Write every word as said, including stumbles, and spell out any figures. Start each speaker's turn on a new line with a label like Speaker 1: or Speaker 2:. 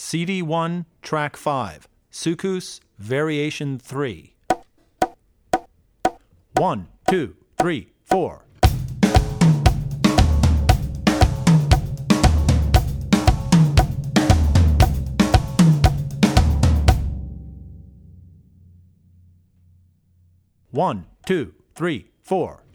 Speaker 1: C D one, Track five, Soukous, Variation three. One, two, three, four. One, two, three, four.